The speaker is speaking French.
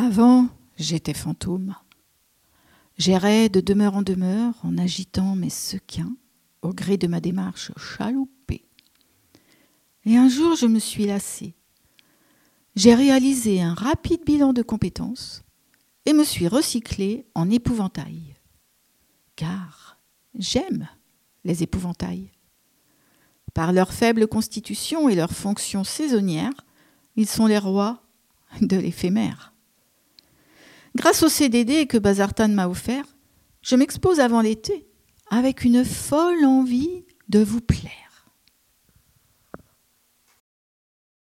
Avant, j'étais fantôme. J'errais de demeure en demeure en agitant mes sequins au gré de ma démarche chaloupée. Et un jour, je me suis lassée. J'ai réalisé un rapide bilan de compétences et me suis recyclée en épouvantail. Car j'aime les épouvantails. Par leur faible constitution et leur fonction saisonnière, ils sont les rois de l'éphémère. Grâce au CDD que Bazartan m'a offert, je m'expose avant l'été avec une folle envie de vous plaire.